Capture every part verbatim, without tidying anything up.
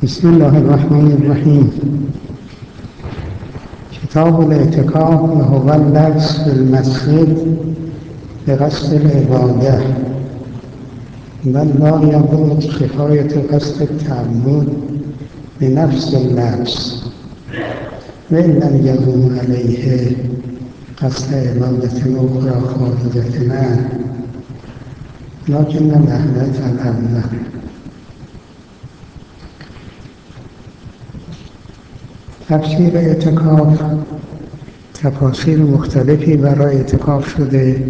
بسم الله الرحمن الرحیم. کتاب الاعتکاف هو اللبس في المسجد بقصد العبادة بل لا يضر كفاية قصد التعبد بنفس اللبس وإن لم يقوم عليه قصد عبادة أخرى خارجة عنه لكن الأهلة الأولى. تفسیر اعتکاف، تفاسیر مختلفی برای اعتکاف شده.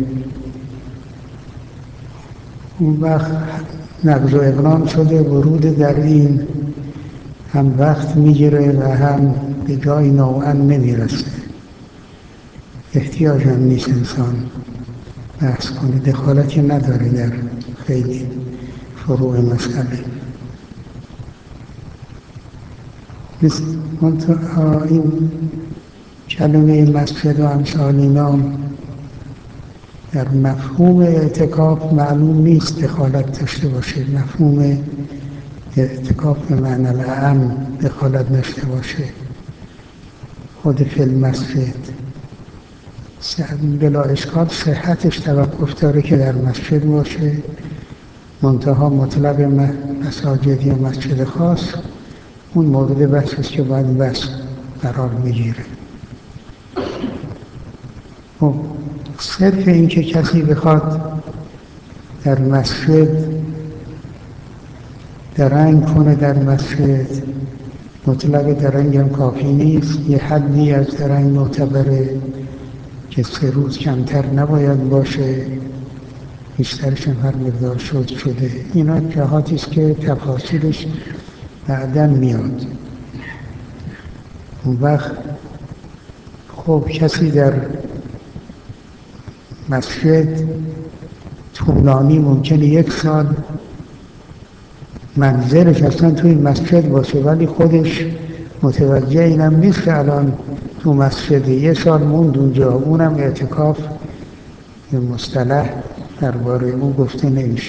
اون وقت نقض و ابرام شده، ورود در این هم وقت میگیره و هم به جای نوعا نمیرسه. احتیاج هم نیست انسان بحث کنه، دخالتی نداره در خیلی فروع مسئله. مثل این کلمه مسجد و امثال اینا در مفهوم اعتکاف معلوم نیست دخالت داشته باشه. مفهوم اعتکاف به معنی اعم دخالت داشته باشه. خود فی المسجد بلا اشکال صحتش توقف داره که در مسجد باشه، منتها مطلب مساجد یا مسجد خاص اون مورد بحث است که باید بحث قرار بگیره. خب صرف این که کسی بخواد در مسجد درنگ کنه، در مسجد مطلب درنگ هم کافی نیست. یه حدی از درنگ معتبره که سه روز کمتر نباید باشه، بیشترش هم هر مقدار شد شده. اینا جهاتی است که تفاصیلش بعداً میاد. اون وقت خب کسی در مسجد طولانی ممکنه یک سال منظرش اصلا توی مسجد باشه، ولی خودش متوجه اینم نیست که الان تو مسجد یه سال موند اونجا. اونم اعتکاف یه مصطلح درباره اون گفته نمیشه.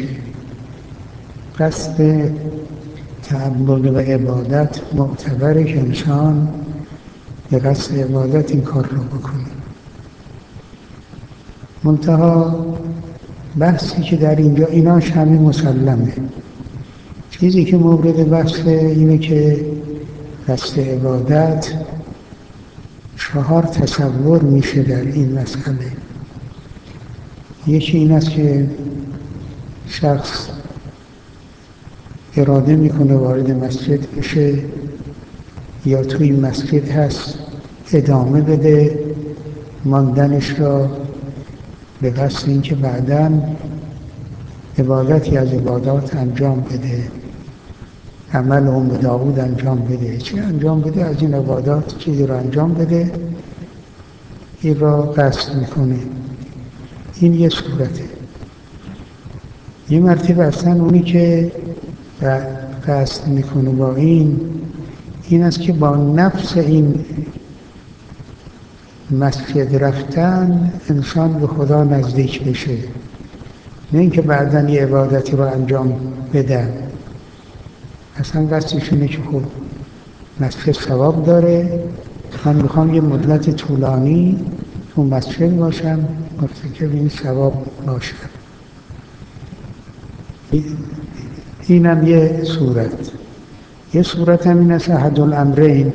قصد تعبد و عبادت معتبره که انسان به قصد عبادت این کار رو بکنه. منتها بحثی که در اینجا ایناش همه مسلمه. چیزی که مورد بحثه اینه که قصد عبادت چهار تصور میشه در این مسئله. یکی این است که شخص اراده میکنه وارد مسجد بشه یا توی مسجد هست ادامه بده ماندنش را به قصد اینکه بعداً عبادتی از عبادات انجام بده، عمل ام داود انجام بده. چه انجام بده؟ از این عبادات چیزی را انجام بده، این را قصد میکنه. این یه صورته. یه مرتبه اصلا اونی که قصد میکنه با این این است که با نفس این مسجد رفتن انسان به خدا نزدیک بشه، نه اینکه بعداً یه عبادتی رو انجام بدن. اصلا قصدش اینه که خب مسجد ثواب داره، من میخوام یه مدت طولانی تو مسجد باشم مرتکب این ثواب باشم. اینم یه صورت. یه صورت هم این است احد الامرین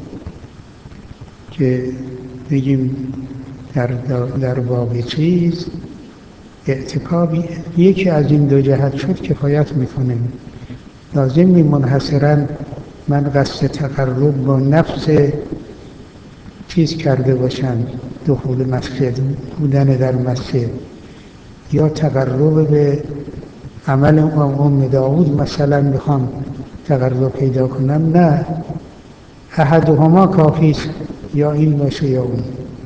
که بگیم در, در باب چیز اعتکابی یکی از این دو جهت شد کفایت میکنه. لازم نی منحصراً من قصد تقرب با نفس چیز کرده باشم، دخول مسجد بودن در مسجد یا تقرب به عمل ام داود مثلا میخوام تقرب پیدا کنم. نه، احدهما کافی است، یا این باشه یا اون.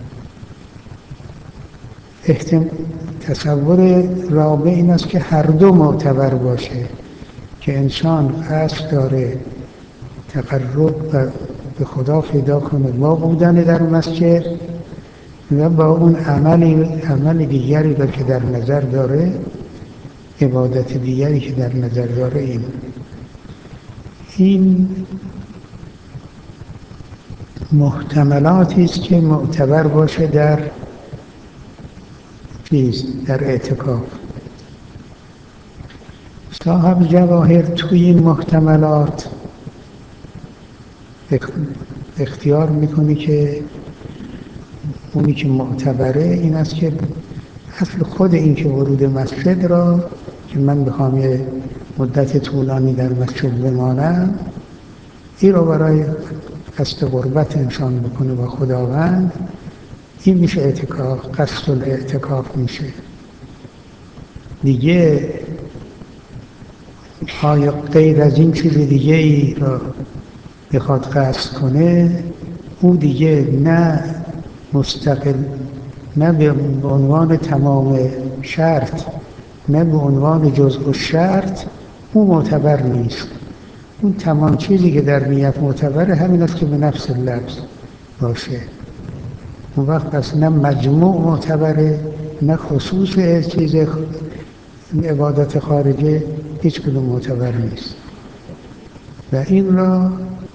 احتمال تصور رابع این است که هر دو معتبر باشه، که انسان قصد داره تقرب به خدا پیدا کنه با بودن در مسجد و با اون عمل عمل دیگری را که در نظر داره، عبادت دیگری که در نظر داره. این این محتملاتی است که معتبر باشه در چیز در اعتکاف. صاحب جواهر توی این محتملات اختیار میکنی که اونی که معتبره این است که اصل خود این که ورود مسجد را که من بخوام یه مدت طولانی در مسجد بمانم، این را برای قصد قربت انسان بکنه با خداوند، این میشه اعتکاف، قصد الاعتکاف میشه. دیگه آیا غیر از این چیز دیگه ای را بخواد قصد کنه، او دیگه نه مستقل، نه به عنوان تمام شرط، نه به عنوان جزء شرط، او معتبر نیست. اون تمام چیزی که در نیت معتبره همین است که به نفس لفظ باشه. اون وقت پس نه مجموع معتبره، نه خصوص چیز عبادت خارجه، هیچ کدوم معتبر نیست. و این را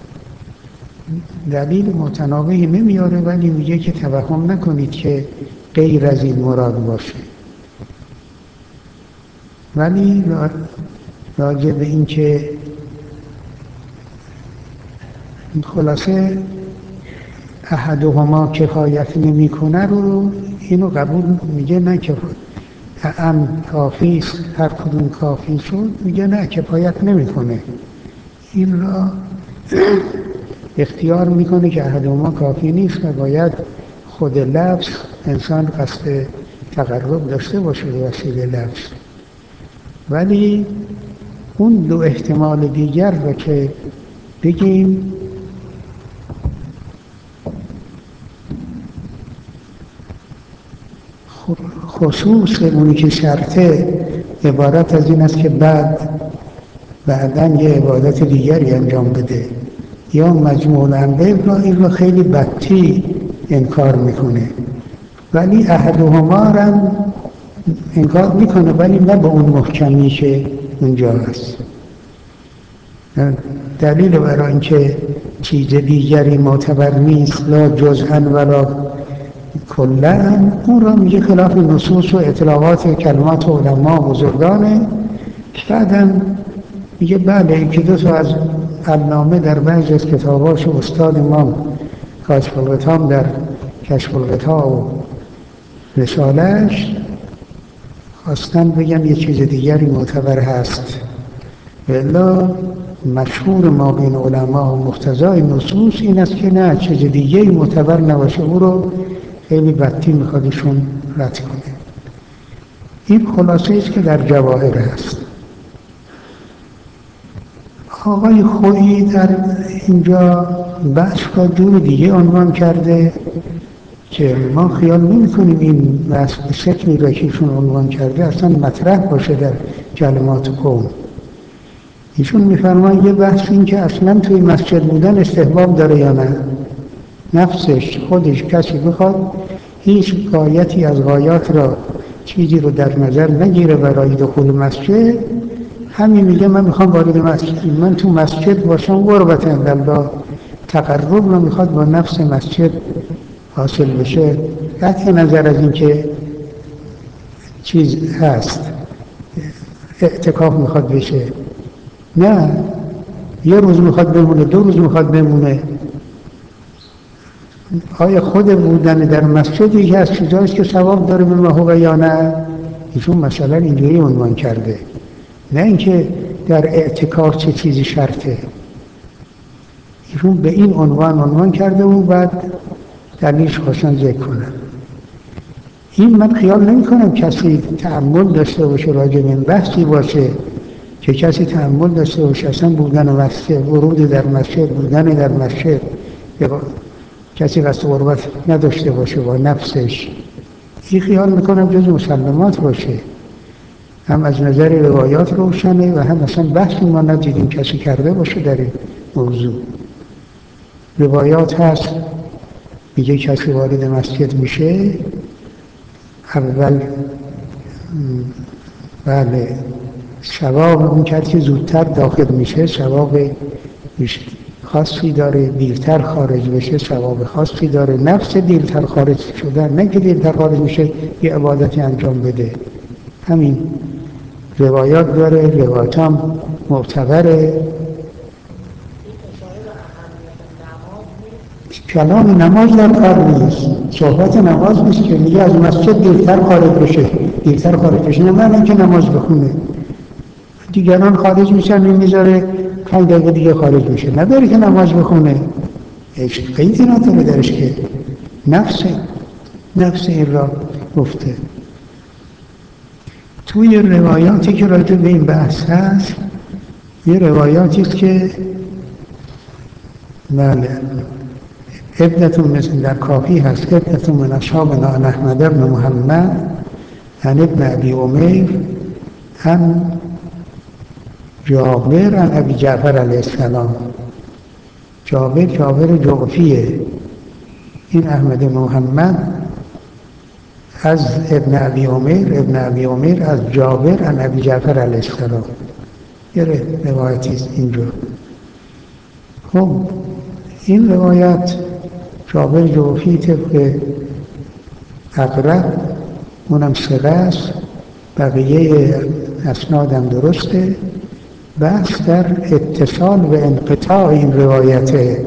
دلیل متناوبی نمیاره، ولی میگه که توهم نکنید که غیر از این مراد باشه. ولی راجع به این که خلاصه احدهما کفایت نمی کنه رو اینو قبول میگه، نه که ام کافی است، هر کدوم کافی شد، میگه نه کفایت نمی کنه. این را اختیار میکنه که احدهما کافی نیست و باید خود لفظ انسان قصد تقرب داشته باشه به وسیله لفظ. ولی اون دو احتمال دیگر رو که بگیم خصوص اونی که شرطه عبارت از این است که بعد بعداً یه عبادت دیگری انجام بده، یا مجموع الامر را این را خیلی بدتی انکار میکنه، ولی احدهما را انکار میکنه ولی نه به اون محکمی که اونجا هست. دلیل برای اینکه چیز دیگری معتبر نیست، لا جزءاً ولا کلاً، اون را میگه خلاف نصوص و اطلاقات کلمات علما بزرگانه. بعدم میگه بله این که دو تا از علامه در بعضی از کتاباش و استاد امام کاشف الغطا در کشف الغطا و رسالش خواستن بگم یه چیز دیگری معتبر هست، الا مشهور ما بین علما و مقتضای نصوص این است که نه چیز دیگری معتبر نباشه، او رو خیلی بدتی میخوادشون رد کنه. این خلاصه است که در جواهر هست. آقای خویی در اینجا بحث با جور دیگه عنوان کرده که ما خیال نمی کنیم این بحث به شکلی را که ایشون عنوان کرده اصلا مطرح باشه در کلمات قوم. ایشون میفرماید یه بحث این که اصلا توی مسجد بودن استحباب داره یا نه. نفسش خودش کسی بخواد هیچ غایتی از غایات را چیزی رو در نظر نگیره برای دخول مسجد، همین میگه من میخوام وارد مسجد، من تو مسجد باشم، قربت الله تقرب رو میخواد با نفس مسجد حاصل بشه، قطع نظر از این که چیز هست اعتکاف میخواد بشه. نه یه روز میخواد بمونه، دو روز میخواد بمونه. آیا خود بودن در مسجد یکی از چیزهاییست که ثواب داره به محوقه یا نه؟ ایشون مثلا اینجوری عنوان کرده، نه اینکه در اعتکاف چه چیزی شرطه. ایشون به این عنوان عنوان کرده و بعد دلیلش خواستن ذکر کنن. این من خیال نمی کنم کسی تأمل داشته باشه راجع به این بحثی باشه که کسی تأمل داشته باشه اصلا بودن مسجد، ورود در مسجد، بودن در مسجد، کسی قصد قربت نداشته باشه با نفسش. این خیال میکنم جز مسلمات باشه، هم از نظر روایات روشنه و هم اصلا بحثی ما ندیدیم کسی کرده باشه در این موضوع. روایات هست میگه کسی وارد مسجد میشه اول بله ثواب اون کسی که زودتر داخل میشه ثواب خاصی داره، دیرتر خارج بشه ثواب خاصی داره. نفس دیرتر خارج شدن، نه که دیرتر خارج میشه یه عبادتی انجام بده. همین روایات داره، روایات هم معتبره. کلام نماز در کار نیست، صحبت نماز نیست که میگه از مسجد دیرتر خارج بشه. دیرتر خارج بشه نه معنی که نماز بخونه. دیگران خارج میشن میذاره پنج دقیقه دیگه خارج میشه، نداره که نماز بخونه. هیچ قیدی نداره درش که نفس نفس این را گفته. توی روایاتی که راجع به این بحث هست، یه روایاتی است که بله عدتون مثل در کافی هست، عدتون من اصحابنا عن احمد بن محمد عن ابن ابی امیر عن جابر عن ابی جعفر علیه السلام. جابر جابر جعفیه. این احمد بن محمد از ابن ابی امیر، ابن ابی امیر از جابر عن ابی جعفر علیه السلام. یه روایتی است اینجور. خب این روایت جابر جعفی طبق اقرب اونم صله است، بقیه اسنادم درسته. بحث در اتصال و انقطاع این روایته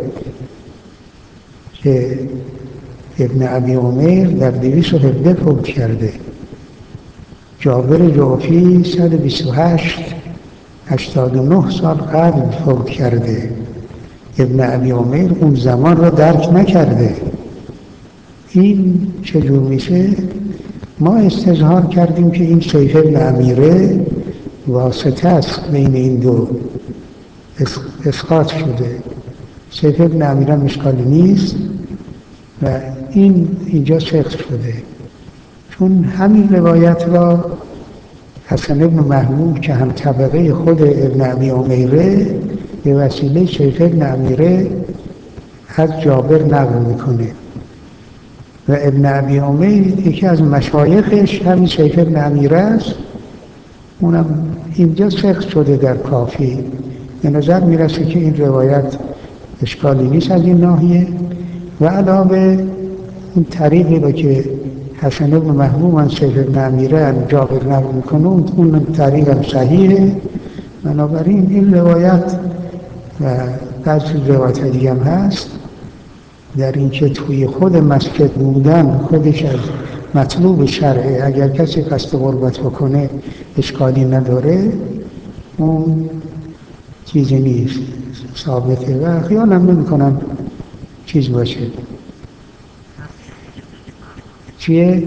که ابن ابی امیر در دویست و هفده فوت کرده، جابر جعفی صد و بیست و هشت هشتاد و نه سال قبل فوت کرده. ابن ابی امیر اون زمان را درک نکرده. این چجور میشه؟ ما استظهار کردیم که این سیف ابن امیره واسطه است بین این دو، اسقاط شده. سیف ابن امیره مشکالی نیست و این اینجا سقط شده، چون همین روایت را حسن ابن محمود که هم طبقه خود ابن ابی امیره به وسیله سیف ابن امیره از جابر نقل میکنه و ابن ابی امیر یکی از مشایخش همین سیف ابن امیره است. اونم اینجا سقط شده در کافی. به نظر میرسه که این روایت اشکالی نیست از این ناحیه و علاوه اون طریقی رو که حسن ابن محبوب از سیف ابن امیره جابر نقل میکنه اون طریق هم صحیحه. بنابراین این روایت و بعضی روایت دیگه هم هست در اینکه توی خود مسجد بودن خودش از مطلوب شرعه، اگر کسی قصد غربت بکنه اشکالی نداره، اون چیزی نیست، ثابته و خیالم نمی کنم چیز باشه. چیه؟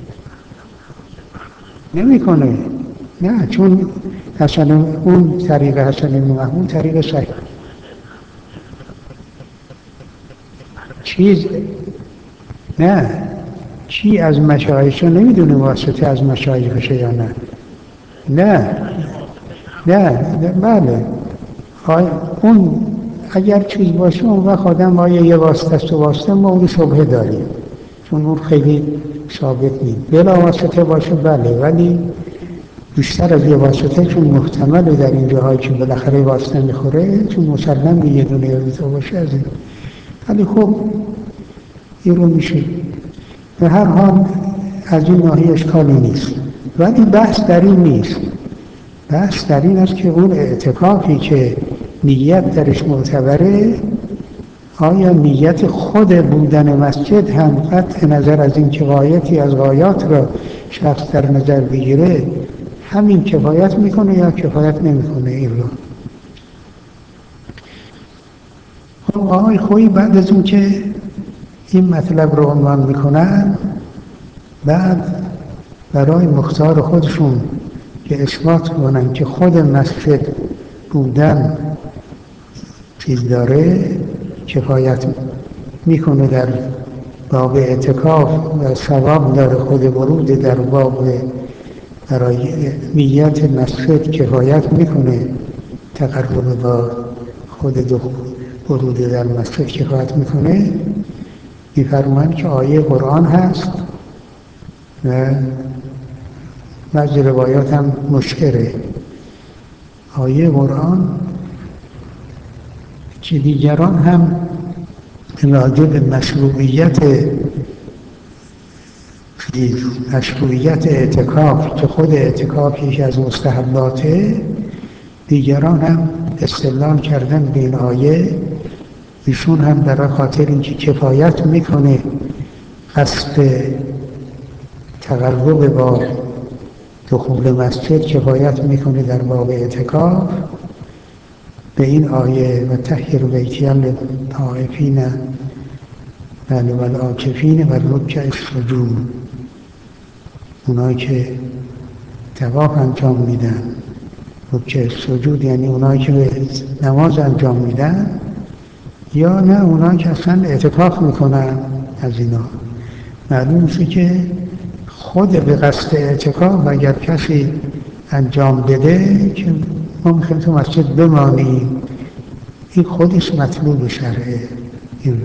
نمی کنه. نه، چون حسن اون طریق حسن بن محمود طریق صحیح. چیز نه، چی از مشایخ نمیدونه واسطه از مشایخشه یا نه. نه نه بله اون اگر چیز باشه اون وقت آدم آیا یه واسطه است و واسطه ما اون شبهه داریم، چون اون خیلی ثابت نیست. بلا واسطه باشه بله، ولی بیشتر از یه واسطه چون محتمله در این جاهایی که بالاخره واسطه میخوره، چون مسلم یه دونه یا بیتا باشه از این. ولی خب این رو میشه به هر حال از این ناحیه اشکالی نیست. ولی بحث در این نیست، بحث در این است که اون اعتکافی که نیت درش معتبره، آیا نیت خود بودن مسجد هم قطع نظر از این که غایتی از غایات را شخص در نظر بگیره همین کفایت میکنه یا کفایت نمیکنه؟ این رو خب آقای خویی بعد از اون که این مطلب رو عنوان میکنن، بعد برای مختار خودشون که اثبات کنن که خود مسجد بودن چیز داره، کفایت میکنه در باب اعتکاف و ثواب داره خود ورود در باب برای نیت مسجد کفایت میکنه، تقرب با خود دو ورود در مسجد کفایت میکنه. میفرمایند که آیه قرآن هست و بعضی روایات هم مشکره. آیه قرآن که دیگران هم راجع به مشروعیت مشروعیت اعتکاف که خود اعتکاف یکی از مستحباته، دیگران هم استدلال کردن به این آیه. ایشون هم برای خاطر اینکه کفایت میکنه قصد تقرب با دخول مسجد کفایت میکنه در باب اعتکاف، به این آیه و طهر بیتی للطائفین و العاکفین و رکع السجود، اونایی که طواف انجام میدن، رکع سجود یعنی اونایی که نماز انجام میدن، یا نه اونایی که اصلا اعتکاف میکنن. از اینا معلوم میشه که خود به قصد اعتکاف اگر کسی انجام بده که ما میخوایم تو مسجد بمانیم، این خودش مطلوب شرعه. این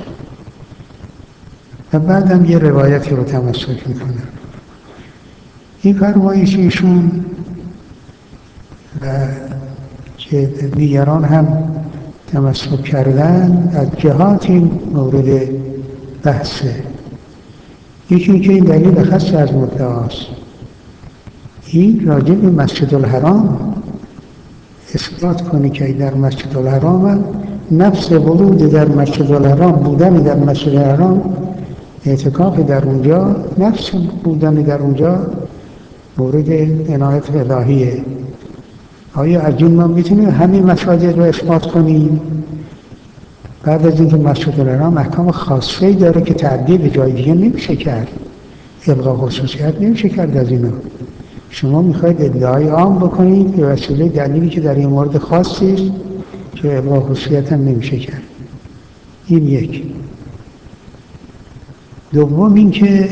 و بعدم یه روایتی رو تمسک میکنن. این فرمایش ایشون و که دیگران هم تمسک کردن از جهات این مورد بحثه. یکی اینکه این دلیل خاص از مدعاست. این راجع به مسجد الحرام اثبات کنی که در مسجد الحرام هم نفس ورود در مسجد الحرام، بودن در مسجد الحرام، اعتکاف در اونجا، نفس بودن در اونجا مورد عنایت الهیه. آیا از این ما میتونیم همین مساجد رو اثبات کنیم؟ بعد از اینکه مسجد الحرام احکام خاصه‌ای داره که تعدی به جای دیگه نمیشه کرد، ابقا خصوصیت نمیشه کرد از اینا. شما میخواید ادعای عام بکنید به وسیله دلیلی که در این مورد خاصی است که ابقا خصوصیت هم نمیشه کرد. این یک. دوم این که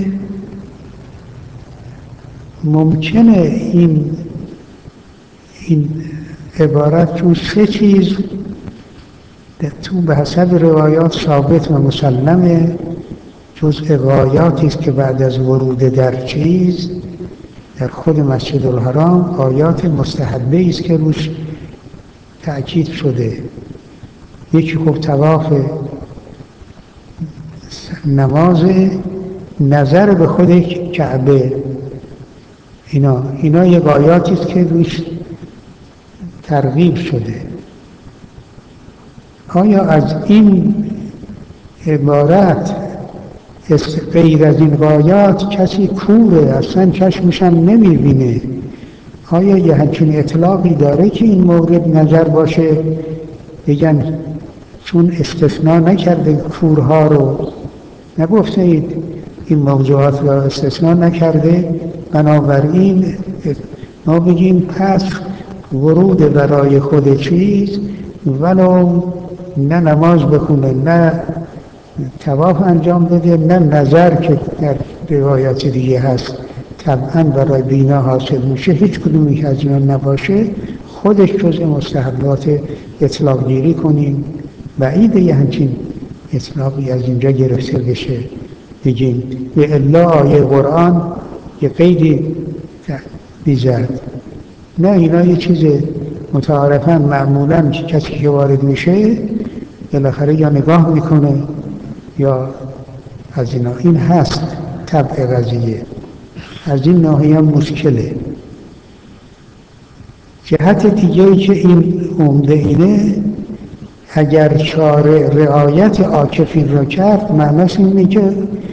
ممکنه این این عبارت چون سه چیز تو به حسب روایات ثابت و مسلمه، جزء غایاتی است که بعد از ورود در چیز در خود مسجد الحرام آیات مستحبه است که روش تأکید شده. یکی خب طواف، نماز، نظر به خود کعبه، اینا اینا یک آیاتی است که روش ترغیب شده. آیا از این عبارت غیر از این غایات کسی کوره، اصلا چشمش هم نمیبینه، آیا یه همچین اطلاقی داره که این مورد نظر باشه؟ بگن چون استثناء نکرده کورها رو، نگفته اید این موضوعات رو استثناء نکرده، بنابراین ما بگیم پس ورود برای خود چیز ولو نه نماز بخونه، نه طواف انجام بده، نه نظر که در روایات دیگه هست طبعا برای بینا حاصل میشه، هیچ کدومی که از اینا نباشه، خودش جزء مستحبات اطلاق گیری کنیم. بعیده یه همچین اطلاقی از اینجا گرفته بشه بگیم به الا آیه قرآن یه قیدی بیزد. نه، اینا یه چیز متعارفاً معمولاً که کسی که وارد میشه بالاخره یا نگاه میکنه یا از اینا. این هست طبع قضیه، از این ناحیه هم مشکله. جهت دیگه‌ای که این عمده اینه، اگر شارع رعایت عاکفین را کرد، معناش اینه که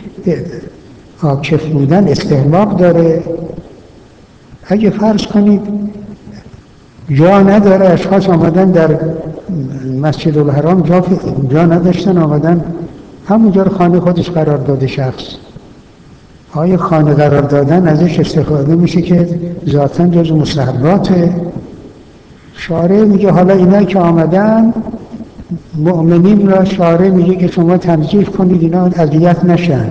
عاکف بودن استحباب داره. اگه فرض کنید جا نداره، اشخاص آمدن در مسجد الحرام جا, جا نداشتن، آمدن همونجا رو خانه خودش قرار داده شخص، آیا خانه قرار دادن ازش استفاده میشه که ذاتاً جز مستحباته؟ شارع میگه حالا اینا که آمدن مؤمنین را شارع میگه که شما تنظیف کنید اینا اذیت نشن.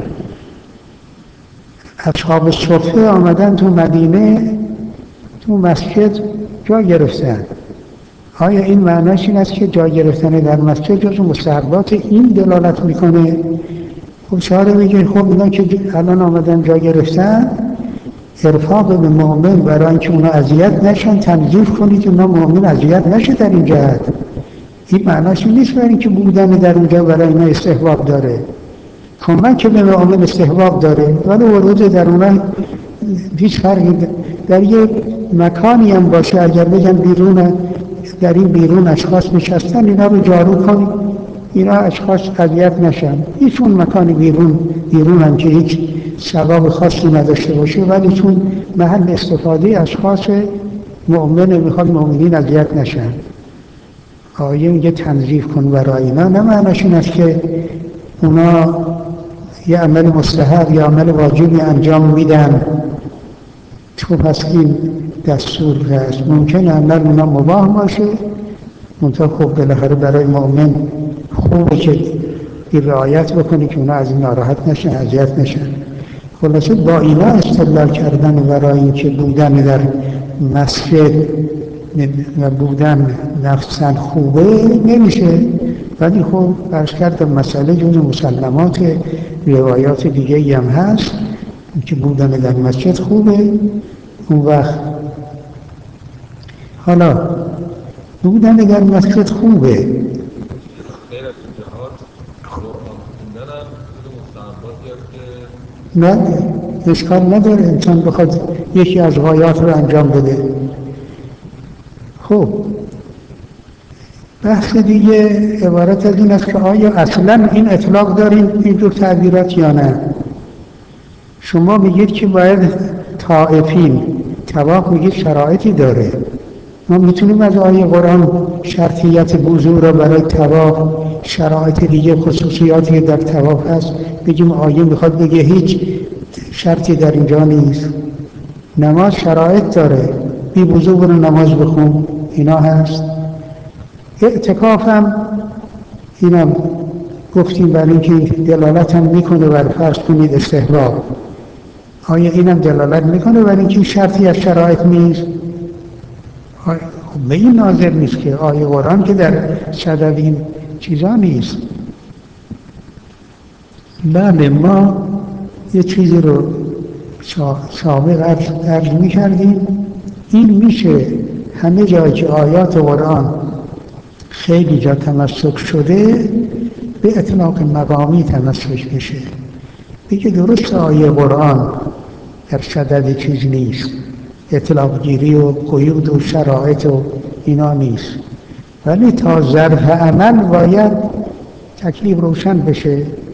اصحاب صفه آمدن تو مدینه تو مسجد جا گرفتن، آیا این معناش این است که جا گرفتن در مسجد جز مستحبات این دلالت میکنه؟ خب شارع میگه خب اینا که الان آمدن جا گرفتن، ارفاق به مؤمن برای اینکه اونا اذیت نشن تنظیف کنید که اونا مؤمن اذیت نشه در این جهت. این معناش نیست برای اینکه بودن در اونجا برای اینا استحباب داره. کمک به مؤمن استحباب داره، ولی ورود در اونها هیچ فرقی در یک مکانی هم باشه. اگر بگن بیرون، در این بیرون اشخاص نشستن، اینا رو جارو کنی، اینا اشخاص اذیت نشن. هیچ اون مکانی بیرون بیرون هم که هیچ ثواب خاصی نداشته باشه، ولی چون محل استفاده اشخاص مؤمن میخواد مؤمنین اذیت نشن، آیه میگه تنظیف کن برای اینا. نه معناش این است که اونا یه عمل مستحب یا عمل واجبی انجام میدن تو پس این دستور هست. ممکنه عمل اونا مباح باشه، منطقه خوب بالاخره برای مؤمن خوبه که این رعایت بکنه که اونا از این ناراحت نشن، اذیت نشن. خلاصه با اینا استدلال کردن برای اینکه بودن در مسجد و بودن نفساً خوبه نمیشه. ولی خب فرض کردم مسئله جز مسلمات روایات دیگه هم هست که بودن در مسجد خوبه. اون وقت حالا بودن در مسجد خوبه، غیر از جهات قرآن خوندن هم جز مستحباتی هست که نه اشکال نداره انسان بخواد یکی از غایات رو انجام بده. خب بحث دیگه عبارت از این است که آیا اصلا این اطلاق داریم این دو تعبیرات یا نه؟ شما میگید که باید طائفین، طواف میگید شرایطی داره. ما میتونیم از آیه قرآن شرطیت وضو را برای طواف، شرایط دیگه خصوصیاتی در طواف هست بگیم آیه میخواد بگه هیچ شرطی در اینجا نیست؟ نماز شرایط داره، بی وضو برو نماز بخون، اینا هست. اعتکاف هم اینم گفتیم برای اینکه دلالت هم میکنه بر فرض کنید استحباب. آیا اینم دلالت میکنه برای اینکه شرطی از شرایط نیست؟ خب به این ناظر نیست که آیه قرآن که در صدد این چیزا نیست. بله ما یه چیزی رو سابق عرض میکردیم، این میشه همه جایی که آیات قرآن خیلی جا تمسک شده به اطلاق مقامی تمسک بشه، بگه درست آیه قرآن در صدد چیز نیست، اطلاق گیری و قیود و شرایط و اینا نیست، ولی تا ظرف عمل باید تکلیف روشن بشه.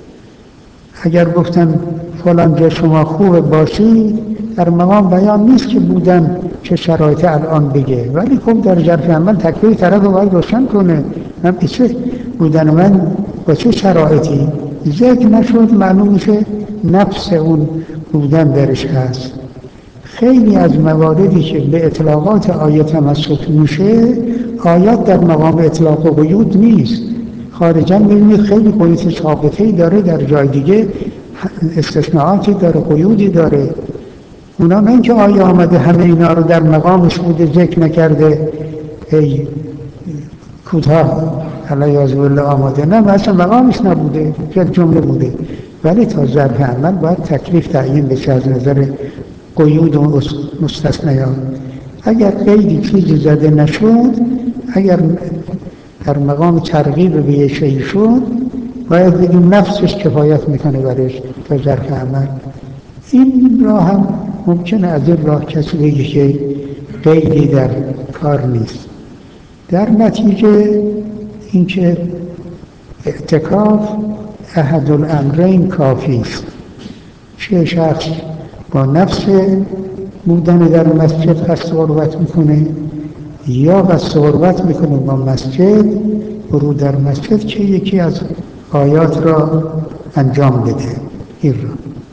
اگر گفتن فلان جا شما خوب باشی، در مقام بیان نیست که بودن چه شرایط الان بگه، ولی خب در ظرف عمل تکلیف طرف رو باید روشن کنه. من پیچه بودن من با چه شرایطی ذکر نشد، معلوم میشه نفس اون بودن درش هست. خیلی از مواردی که به اطلاقات آیه تمسک میشه، آیات در مقام اطلاق و قیود نیست. خارجا میبینید خیلی قیود ثابته‌ای داره، در جای دیگه استثناءاتی داره، قیودی داره. اونا نه اینکه آیه آمده همه اینا رو در مقامش بوده ذکر نکرده، ای کوتاه علیاذ بالله آمده، نه اصلا مقامش نبوده، یک جمله بوده. ولی تا ظرف عمل باید تکلیف تعیین بشه از نظر قیود و مستثنیات. اگر قیدی چیزی زده نشد، اگر در مقام ترغیب به یه شیء شد، باید بگیم نفسش کفایت میکنه برش تا ظرف عمل. این راه هم ممکنه از این راه کسی بگه که قیدی در کار نیست. در نتیجه اینکه اعتکاف احد الامرین کافی است. چه شخص با نفس بودن در مسجد قصد غربت میکنه یا قصد غربت میکنه با مسجد، ورود در مسجد که یکی از آیات را انجام بده. این را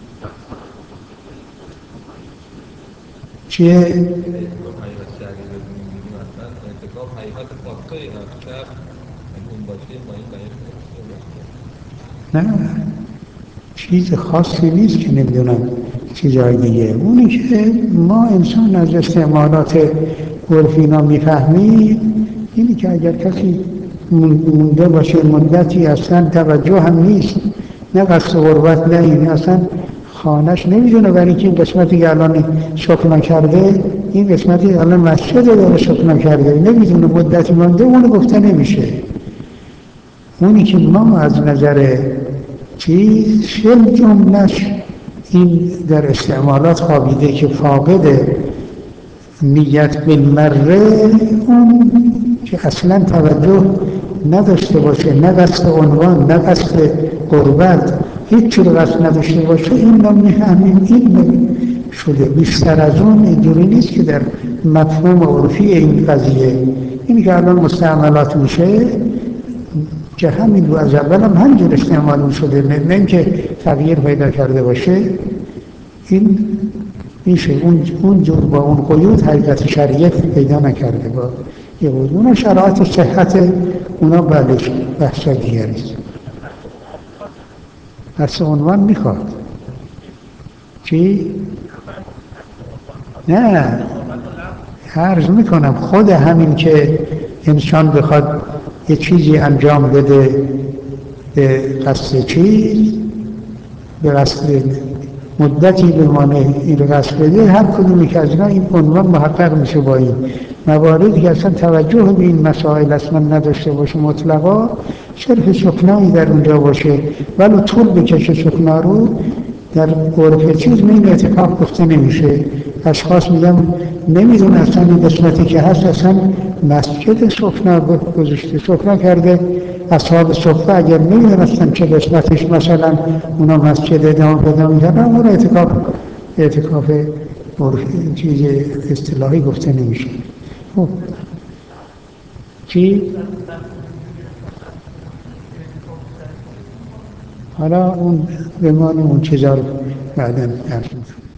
چیه؟ اعتکاف حقیقت شرعی رو می‌بینیم اصلا اعتکاف حقیقت خاصه ای هست شخص اون باشه ما این بیان نه چیز خاصی نیست که نمیدونم چیزهای دیگه. اونی که ما انسان از استعمالات عرفینا میفهمید اینی که اگر کسی مونده باشه مدتی اصلا توجه هم نیست، نه قصد غربت، نه این اصلا خانهش نمیدونه، برای اینکه این قسمتی که الان سکنا کرده، این قسمتی الان مسجد داره سکنا کرده، نمیدونه مدتی مونده، اونو گفته نمیشه. اونی که ما از نظر چیز شل جملش این در استعمالات خوابیده که فاقد نیت بالمره، اون که اصلا توجه نداشته باشه، نه قصد عنوان نه قصد قربت، هیچ چیز قصد نداشته باشه، این نام همین علم شده. بیشتر از اون اینجوری نیست که در مفهوم عرفی این قضیه، اینی که الان مستعملات میشه که همین رو از اول هم همینجور استعمال شده، نه اینکه تغییر پیدا کرده باشه. این میشه اون اون جور با اون قیود حقیقت شریعت پیدا نکرده. با یه قیود اون شرایط صحت اونا بلش بحث دیگریست. پس عنوان میخواد چی؟ نه عرض میکنم خود همین که انسان بخواد یه چیزی انجام بده به قصد چیز، به قصد مدتی بمانه این رو قصد بده، هر کدومی که از اینا این عنوان محقق میشه. با این مواردی که اصلا توجه به این مسائل اصلا نداشته باشه، مطلقا صرف سکنایی در اونجا باشه ولو طول بکشه سکنا رو، در عرف چیز این اعتکاف گفته نمیشه. اشخاص میگم نمیدون اصلا این قسمتی که هست اصلا مسجد سکنا گذاشته، سکنا کرده. اصحاب صفه اگر نمیدونستن چه قسمتش مثلا اونا مسجد ادامه بدام کردن، اون اعتکاف اعتکاف چیز اصطلاحی گفته نمیشه. خب چی؟ حالا اون بمانه اون چیزا رو بعداً درس می‌کنم.